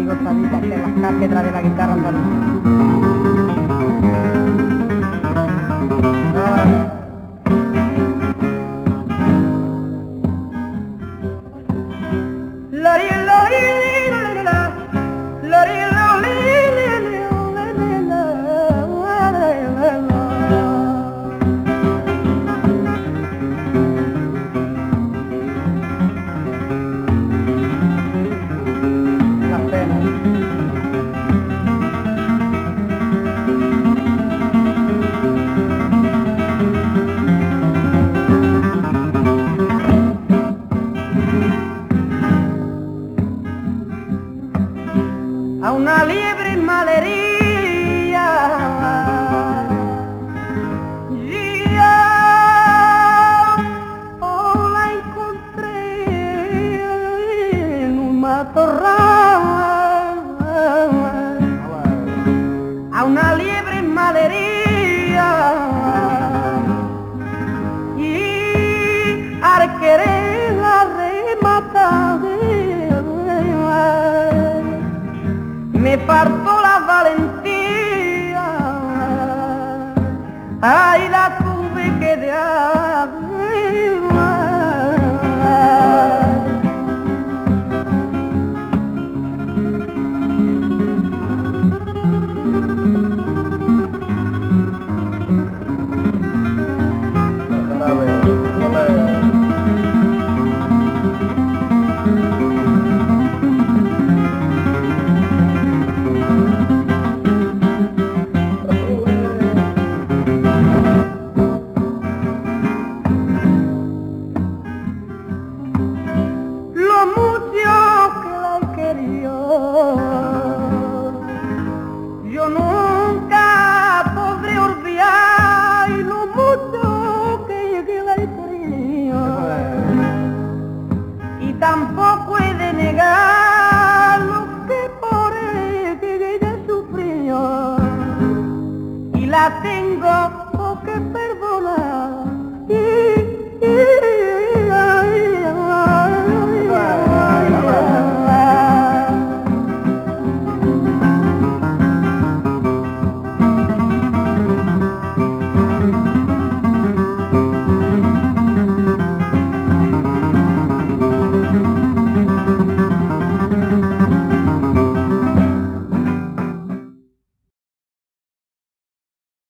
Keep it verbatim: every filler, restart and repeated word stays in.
amigos sabitas en las cátedras de la guitarra andaluza. A una liebre en malería, ya oh, la encontré en un matorral. A una liebre en malería, y al quererla rematar me faltó la valentía, ay, la tuve que dejar.